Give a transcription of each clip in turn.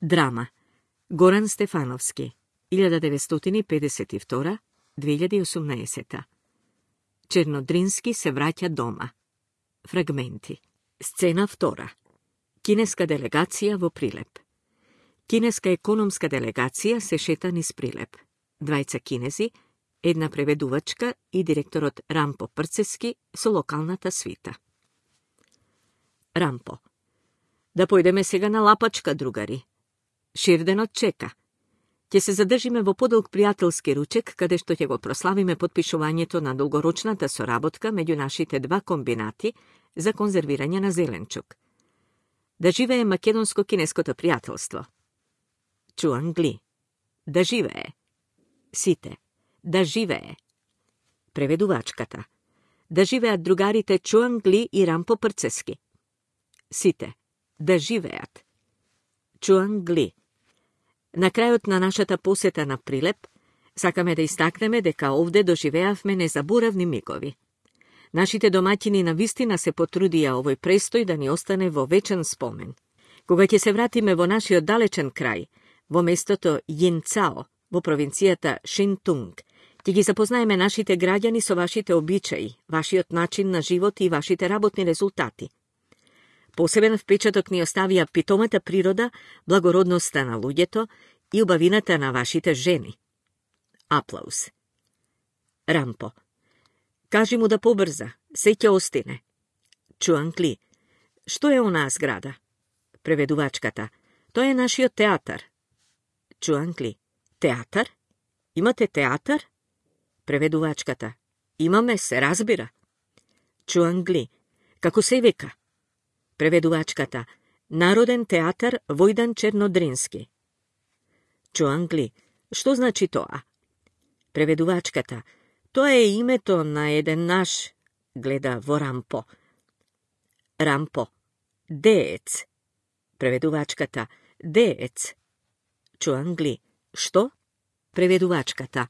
Драма. Горан Стефановски. 1952-2018. Чернодрински се враќа дома. Фрагменти. Сцена 2. Кинеска делегација во Прилеп. Кинеска економска делегација се шета низ Прилеп. Двајца кинези, една преведувачка и директорот Рампо Прцески со локалната свита. Рампо. Да појдеме сега на лапачка, другари. Ширденот чека. Ќе се задржиме во подолг пријателски ручек, каде што ќе го прославиме потпишувањето на долгорочната соработка меѓу нашите два комбинати за конзервирање на зеленчук. Да живее македонско-кинеското пријателство. Чуан Гли. Да живее. Сите. Да живее. Преведувачката. Да живеат другарите Чуан Гли и Рампо Прцески. Сите. Да живеат. Чуан Гли. На крајот на нашата посета на Прилеп, сакаме да истакнеме дека овде доживеавме незаборавни мигови. Нашите домаќини навистина се потрудија овој престој да ни остане во вечен спомен. Кога ќе се вратиме во нашиот далечен крај, во местото Јинцао, во провинцијата Шинтунг, ќе ги запознаеме нашите граѓани со вашите обичаи, вашиот начин на живот и вашите работни резултати. Посебен впечаток ни оставија питомата природа, благородноста на луѓето и убавината на вашите жени. Аплауз. Рампо. Кажи му да побрза, се ќе остине. Чуан Гли. Што е онаа зграда? Преведувачката. Тоа е нашиот театар. Чуан Гли. Театар? Имате театар? Преведувачката. Имаме, се разбира. Чуан Гли. Како се вика? Преведувачката. Народен театар Војдан Чернодрински. Чуан Гли. Што значи тоа? Преведувачката. Тоа е името на еден наш, гледа во Рампо. Рампо. Деец. Преведувачката. Деец. Чуан Гли. Што? Преведувачката.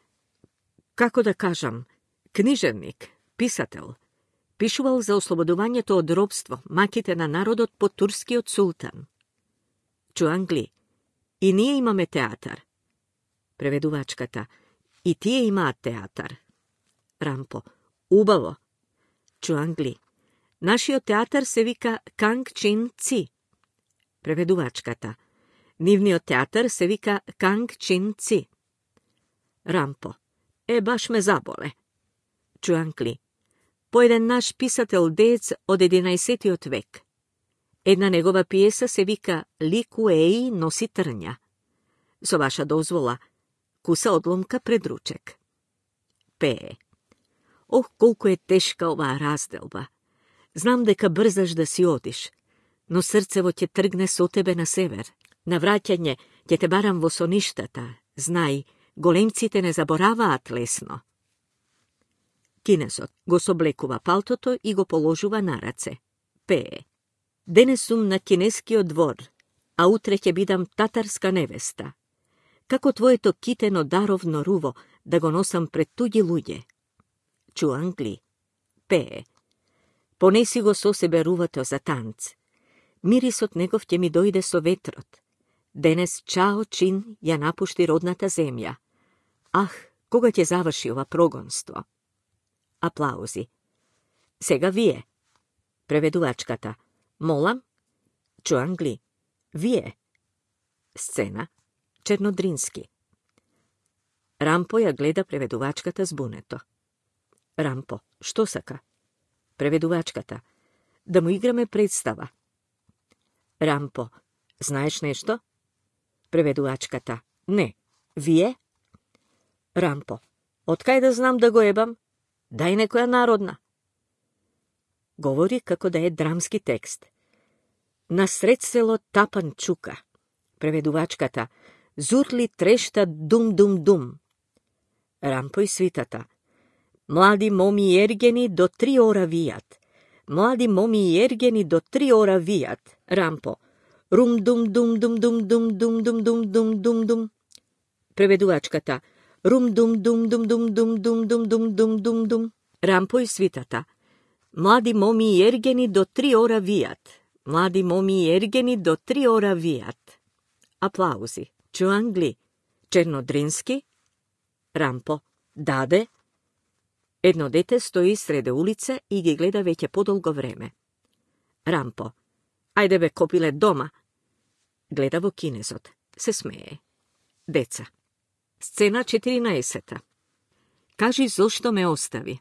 Како да кажам, книжевник, писател. Пишувал за ослободувањето од робство, маките на народот под турскиот султан. Чуан Гли. И ние имаме театар. Преведувачката. И тие имаат театар. Рампо. Убаво. Чуан Гли. Нашиот театар се вика Канг Чин Ци. Преведувачката. Нивниот театар се вика Канг Чин Ци. Рампо. Баш ме заболе. Чуан Гли. По еден наш писател деец од 11 век. Една негова пиеса се вика Ли Куеи носи трња. Со ваша дозвола, куса одломка пред ручек. Пее. Ох, колку е тешка оваа разделба. Знам дека брзаш да си одиш, но срцево ќе тргне со тебе на север. На враќање ќе те барам во соништата. Знај, големците не забораваат лесно. Кинесот го соблекува палтото и го положува на раце. Пее. Денес сум на кинескиот двор, а утре ќе бидам татарска невеста. Како твоето китено даровно руво да го носам пред туѓи луѓе. Чуан Гли. Пее. Понеси го со себе рувото за танц. Мирисот негов ќе ми дојде со ветрот. Денес Чао Чин ја напушти родната земја. Ах, кога ќе заврши ова прогонство? Аплаузи. Сега вие. Преведувачката. Молам? Чуан Гли. Вие. Сцена. Чернодрински. Рампо ја гледа преведувачката збунето. Рампо. Што сака? Преведувачката. Да му играме представа. Рампо. Знаеш нешто? Преведувачката. Не. Вие? Рампо. Откај да знам да го ебам? Дај некоја народна. Говори како да е драмски текст. Насред село тапан чука. Преведувачката. Зурли трешта дум-дум-дум. Рампо и свитата. Млади моми ергени до 3 ора вијат. Млади моми ергени до 3 ора вијат. Рампо. Рум-дум-дум-дум-дум-дум-дум-дум-дум-дум-дум. Преведувачката. Рум-дум-дум-дум-дум-дум-дум-дум-дум-дум. Рампо и свитата. Млади моми ергени до 3 ора вијат. Млади моми ергени до 3 ора вијат. Aplauzi. Čuangli. Černodrinski. Rampo. Dade. Jedno dete stoji srede ulice i gi gleda već je podolgo vreme. Rampo. Ajde be kopile doma. Gledavo kinezot. Se smeje. Deca. Scena 14. Kaži zašto me ostavi.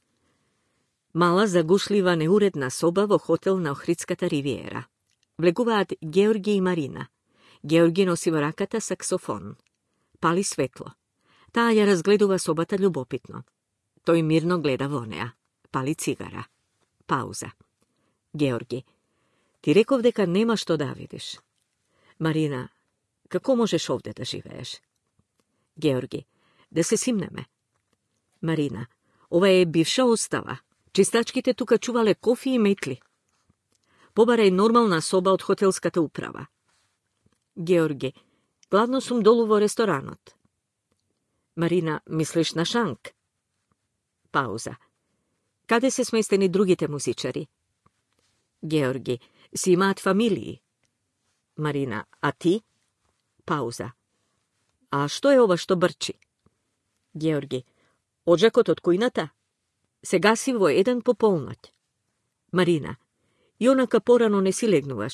Mala zagušljiva neuredna soba vo hotel na Ohridskata rivijera. Vleguvaat Georgi i Marina. Georgi nosi v rakata saksofon. Pali svetlo. Ta je razgledova sobata ljubopitno. Toj mirno gleda vonea. Pali cigara. Pauza. Georgi. Ti rekov deka nema što da vidiš. Marina. Kako možeš ovdje da živeješ? Georgi. Da se simneme. Marina. Ova je bivša ostava. Čistački te tuka čuvale kofi i metli. Pobara je normalna soba od hotelskata uprava. Georgi. Glavno sum dolu vo restoranot. Marina. Misliš na šank? Pauza. Kade se smesteni drugite muzičari? Georgi. Si imat familiji? Marina. A ti? Pauza. A što je ova što brči? Georgi. Odžakot od kujnata? Se gasi vo jedan po polnoć. Marina. I onaka porano ne si legnuvaš.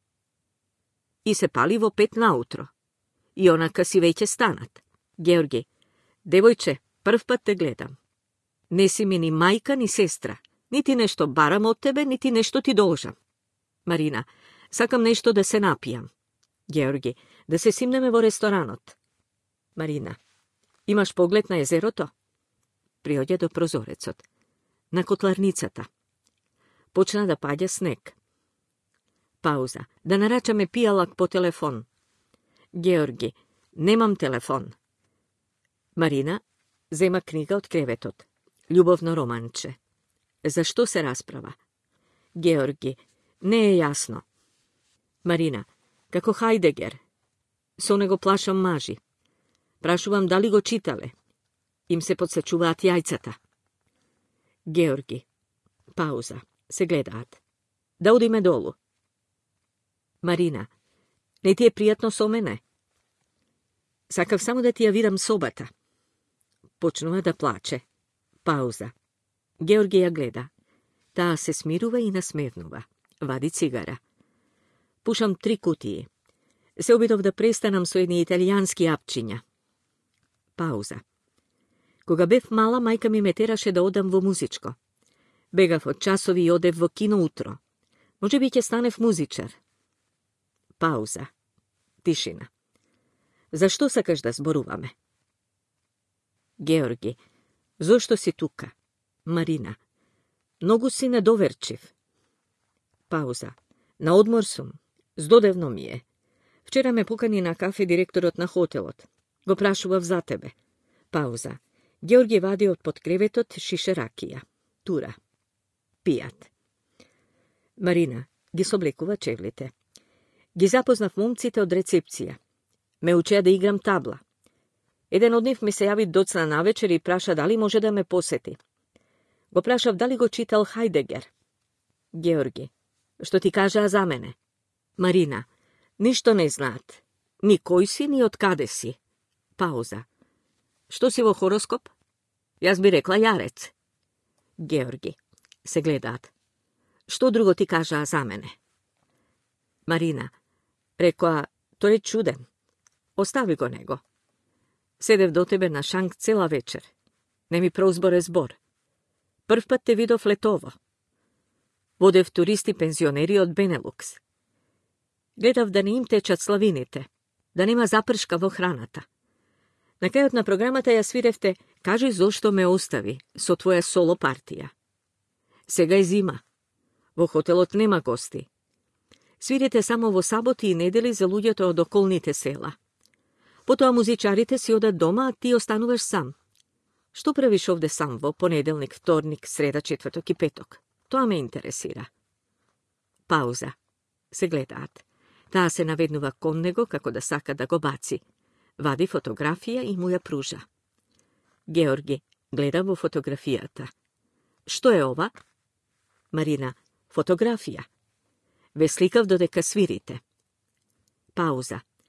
I se pali vo 5 nautro. I onaka si veće stanat. Georgi. Devojče, prv pat te gledam. Nesi mi ni majka ni sestra. Niti nešto baram od tebe, niti nešto ti dolžam. Marina. Sakam nešto da se napijam. Georgi. Da se simneme vo restoranot. Marina. Imaš pogled na jezero to? Priodje do prozorecot. Na kotlarnicata. Počna da padja sneg. Pauza. Da narača me pijalak po telefon. Georgi. Nemam telefon. Marina. Zema knjiga od krevetot. Ljubovno romanče. Za što se rasprava? Georgi. Ne je jasno. Marina. Kako Heidegger. So nego plašam maži. Prašu vam da li go čitale. Im se podsačuvat jajcata. Georgi. Pauza. Se gledat. Da udi me dolu. Marina. Ne ti je prijatno so mene? Sakav samo da ti ja vidim sobata. Počnuva da plače. Pauza. Georgija gleda. Ta se smiruva i nasmevnuva. Vadi cigara. Pušam 3 kutije. Se obidov da prestanam so jedni italijanski apčinja. Pauza. Koga bev mala, majka mi me teraše da odam vo muzičko. Begav od časovi i odev vo kino utro. Može biti stanev muzičar. Pauza. Tišina. Zašto sakaš da zboruvame? Georgi. Zašto si tuka? Marina. Mnogu si nedoverčiv. Pauza. Na odmor sum. Zdodevno mi je. Včera me pukani na kafe direktorot na hotelot. Go prašuvav za tebe. Pauza. Georgi vadi od pod krevetot šiše rakija. Tura. Pijat. Marina. Gi soblekuva čevlite. Gi zapoznav momcite od recepcija. Me učeja da igram tabla. Jedan od njih mi se javi docna na večer i praša da li može da me poseti. Go prašav da li go čital Heidegger. Georgi. Što ti kaže za mene? Marina. Ništo ne znat. Ni koji si, ni od kade si. Pauza. Što si vo horoskop? Jaz bi rekla jarec. Georgi. Se gledat. Što drugo ti kaže za mene? Marina. Rekla, to je čuden. Ostavi go nego. Sedev do tebe na šank cela večer. Ne mi prouzbore zbor. Prv pat te vido fletovo. Vodev turisti penzioneri od Benelux. Gledav da ne im tečat slavinite. Da nema zaprška vo hranata. Na krajot na programata ja svirevte, kaži zašto me ostavi, so tvoja solo partija. Sega je zima. Vo hotelot nema gosti. Svirite samo vo saboti i nedeli za ludjeto od okolnite sela. Potom muzičarite si odat doma, a ti ostanuvaš sam. Što praviš ovde sam vo ponedelnik, vtornik, sreda, četvrtok i petok? To me interesira. Pauza. Se gledat. Ta se navednuva konnego kako da saka da go baci. Vadi fotografija i mu ja pruža. Georgi gleda vo fotografijata. Što je ova? Marina. Fotografija. Ve slikav dodeka svirite. Pauza.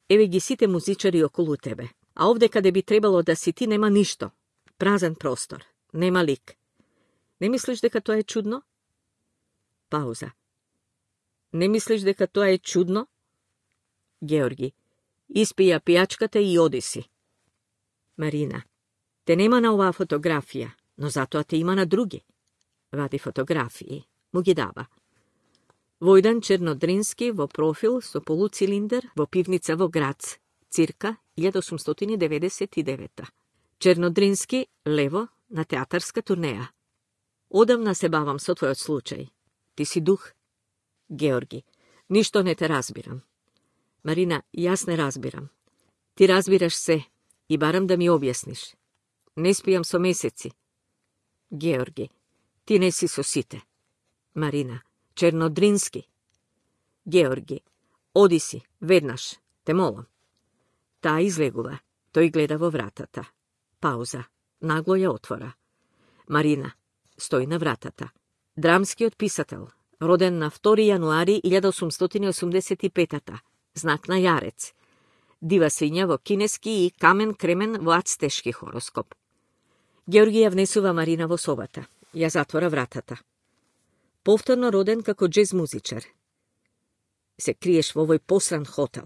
Evi gi site muzičari okolo tebe. A ovde kada bi trebalo da si ti, nema ništo. Prazan prostor. Nema lik. Ne misliš deka to je čudno? Pauza. Ne misliš deka to je čudno? Georgi. Ispija pijačkate i odi si. Marina. Te nema na ova fotografija, no zato te ima na drugi. Vadi fotografiji. Mu gi dava. Vojdan Černodrinski vo profil so polucilinder vo pivnica vo Grac, cirka 1899. Černodrinski levo na teatarska turneja. Odavna se bavam so tvoj slučaj. Ti si duh? Georgi. Ništo ne te razbiram. Marina, jas ne razbiram. Ti razbiraš se i baram da mi objasniš. Ne spijam so meseci. Georgi. Ti nesi so site. Marina. Černodrinski. Georgi. Odi si, vednaš, te molom. Ta izleguva, to i gleda vo vratata. Pauza. Naglo je otvora. Marina. Stoji na vratata. Dramski odpisatel. Roden na 2. januari 1885. Znak na jarec. Diva svinja vo kineski i kamen kremen vo acteški horoskop. Georgija vnesuva Marina vo sobata. Ja zatvora vratata. Povtorno roden kako džez muzičar. Se kriješ v ovoj posran hotel.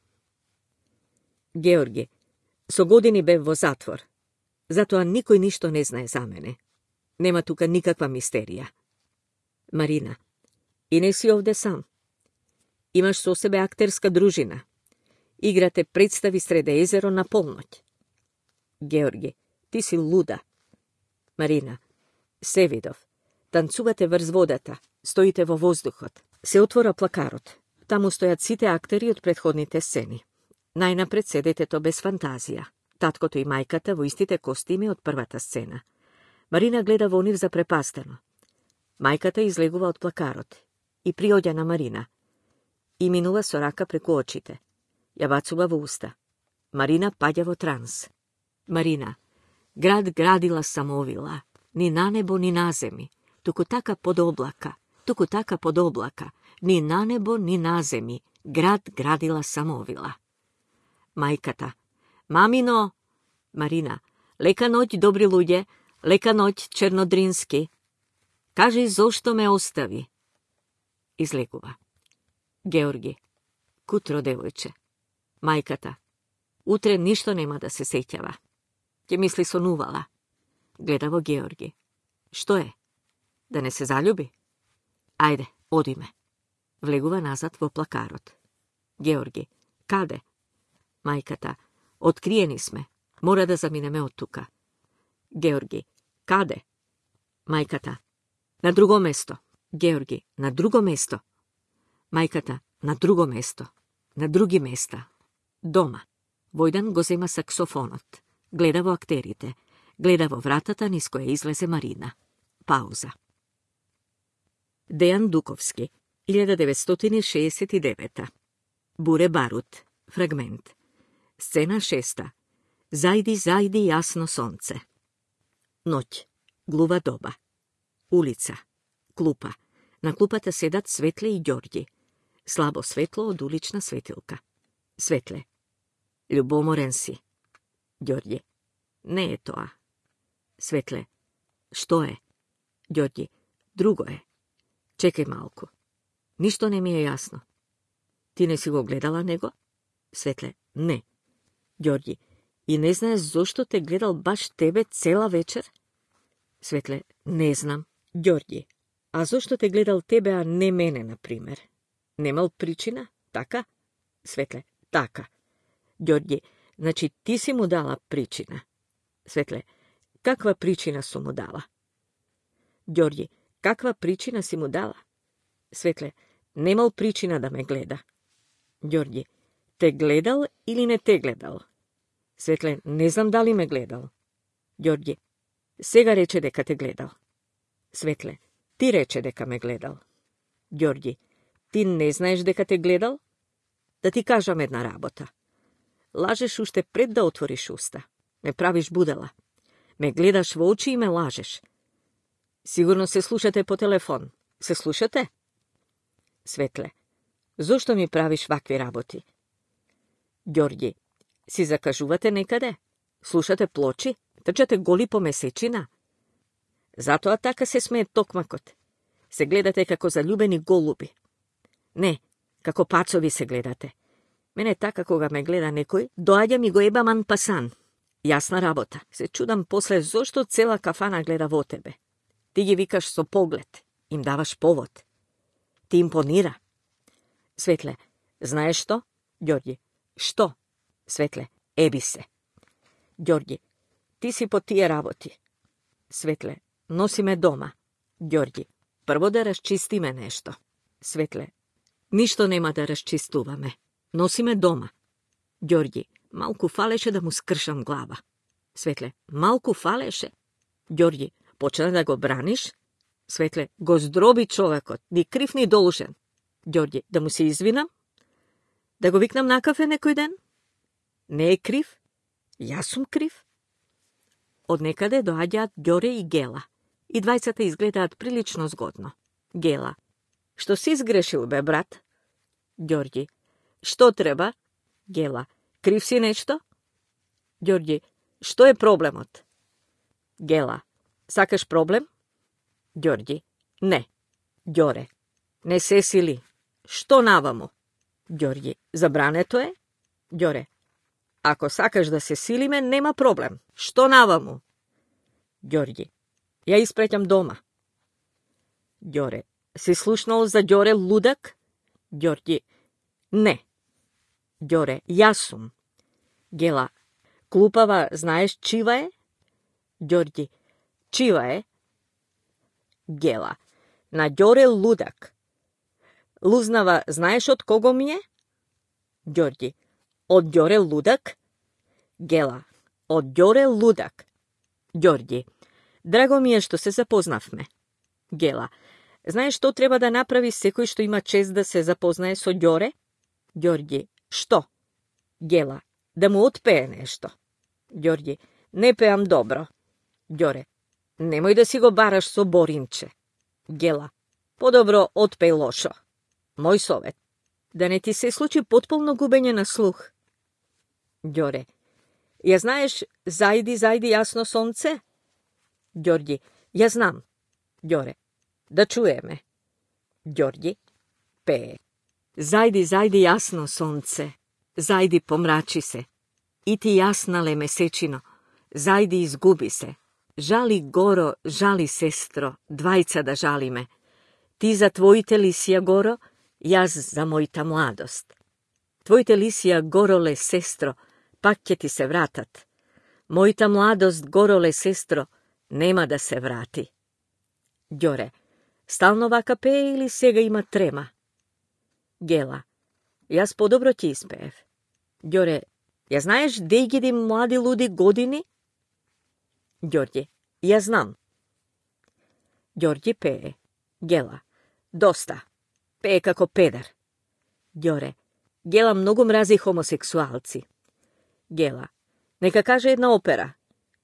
Georgi. So godini be vo zatvor. Zato a nikoj ništo ne znaje za mene. Nema tuka nikakva misterija. Marina. I ne si ovde sam. Imaš so sebe akterska družina. Igrate predstavi Srede jezero na polnoć. Georgi. Ti si luda. Marina. Sevidov. Tancuvate vrz vodata. Stojite vo vozduhot. Se otvora plakarot. Tamo stojat site akteri od prethodnite sceni. Najnapred sedete to bez fantazija. Tatkoto i majkata vo istite kostime od prvata scena. Marina gleda voniv zaprepasteno. Majkata izleguva od plakarot. I priodjana Marina. I minuva soraka preko očite. Javacuva v usta. Marina padja vo trans. Marina. Grad gradila samovila. Ni na nebo, ni na zemi. Tuku taka pod oblaka. Ni na nebo, ni na zemi. Grad gradila samovila. Majkata. Mamino. Marina. Leka noć, dobri ludje. Leka noć, Černodrinski. Kaži, zošto me ostavi. Izleguva. Georgi. Kutro, devojče. Majkata. Utre ništo nema da se sećava. Ke misli sonuvala. Gledavo Georgi. Što je? Da ne se zaljubi? Ajde, odi me. Vleguva nazad vo plakarot. Georgi. Kade? Majkata. Otkrijeni sme. Mora da zamine me od tuka. Georgi. Kade? Majkata. Na drugo mesto. Georgi. Na drugo mesto. Majkata. Na drugo mesto. Na drugi mesta. Doma. Vojdan gozema saksofonot. Gledavo akterite. Gledavo vratata niz koje izleze Marina. Pauza. Dejan Dukovski, 1969. Bure Barut. Fragment. Scena 6. Zajdi, zajdi jasno sonce. Noć. Gluva doba. Ulica. Klupa. Na klupata sedat Svetle i Đorđi. Slabo svetlo od ulična svetilka. Svetle. Ljubomoren si. Đorđe. Ne je to, a. Svetle. Što je? Đorđe. Drugo je. Čekaj malku. Ništo ne mi je jasno. Ti ne si go gledala nego? Svetle. Ne. Đorđe. I ne znaš zašto te gledal baš tebe cela večer? Svetle. Ne znam. Đorđe. A zašto te gledal tebe, a ne mene, na primer? Nemal pričina? Taka? Svetle. Taka. Đorđe. Znači ti si mu dala pričina. Svetle. Kakva pričina su mu dala? Đorđe. Kakva pričina si mu dala? Svetle. Nemal pričina da me gleda. Đorđe. Te gledal ili ne te gledal? Svetle. Ne znam da li me gledal. Đorđe. Sega reče deka te gledal. Svetle. Ti reče deka me gledal. Đorđe. Ti ne znaješ deka te gledal? Da ti kažem jedna rabota. Lažeš ušte pred da otvoriš usta. Me praviš budala. Me gledaš v oči i me lažeš. Sigurno se slušate po telefon. Se slušate? Svetle. Zašto mi praviš vakvi raboti? Đorđe, si zakažuvate nekade? Slušate ploči? Trčate goli po mesečina? Zato Ataka se smeje tokmakot. Se gledate kako zaljubeni golubi. Ne, kako pacovi se gledate. Mene taka koga me gleda nekoj, doađa mi go ebaman pasan. Jasna rabota. Se čudam posle zašto cela kafana gleda vo tebe. Ti gi vikaš so pogled. Im davaš povod. Ti imponira. Svetle, znaješ što? Đorđe, što? Svetle, ebi se. Đorđe, ti si po tije raboti. Svetle, nosi me doma. Đorđe, prvo da raščisti me nešto. Svetle, ništo nema da raščistuva me. Nosi me doma. Đorđe, malku faleše da mu skršam glava. Svetle, malku faleše? Đorđe, počela da go braniš? Svetle, go zdrobi čovekot, ni kriv ni dolžen. Đorđe, da mu se izvinam? Da go viknam na kafe nekoj den? Ne je kriv? Ja sam kriv? Od nekade doađat Đore i Gela. I dvajcata izgledat prilično zgodno. Gela, što si zgrešil, be, brat? Đorđe, što treba? Gela, kriv si nešto? Đorđe, što je problemot? Gela, sakaš problem? Đorđe, ne. Đore, ne se sili. Što navamo? Đorđe, zabraneto je? Đore, ako sakaš da se silime, nema problem. Što navamo? Đorđe, ja isprećam doma. Đore, si slušnal za Đore ludak? Đorđe, ne. Đore, ja sam. Gela, klupava, znaješ čiva je? Đorđe, čiva je? Gela, na Đore ludak. Luznava, znaješ od kogo mi je? Đorđe, od Đore ludak? Gela, od Đore ludak. Đorđe, drago mi je što se zapoznavme. Gela, znaješ što treba da napravi sekoj što ima čest da se zapoznaje so Đore? Đorđe, što? Gela, da mu otpeje nešto. Đorđe, ne pejam dobro. Đore, nemoj da si go baraš so Borinče. Gela, podobro otpej lošo. Moj sovet, da ne ti se sluči potpuno gubenje na sluh. Đore, ja znaješ zajdi jasno sonce? Đorđe, ja znam. Đore, da čuje me. Đorđe, peje. Zajdi jasno sonce, zajdi pomrači se. I ti jasnale mesečino, zajdi izgubi se. Žali goro, žali sestro, dvajca da žali me. Ti za tvojite lisija goro, jaz za mojta mladost. Tvojte lisija gorole sestro, pak će ti se vratat. Mojta mladost gorole sestro, nema da se vrati. Đore, stalno vaka peje ili svega ima trema? Gela, jaz podobro ti ispev. Đore, ja znaješ dej gidim mladi ludi godini? Đorđe, ja znam. Đorđe peje. Gela, dosta. Peje kako pedar. Đore, Gela mnogo mrazi homoseksualci. Gela, neka kaže jedna opera.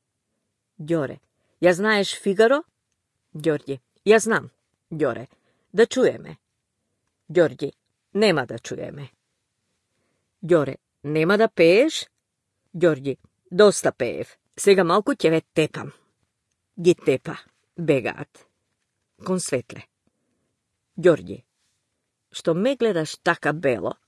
Đore, ja znaješ Figaro? Đorđe, ja znam. Đore, da čuje me. Đorđe, nema da čuje me. Đore, nema da peješ? Đorđe, dosta pejev. Сега малко теве тепам. Ги тепа, бегаат. Кон светле. Đorđe, što me gledaš taka belo?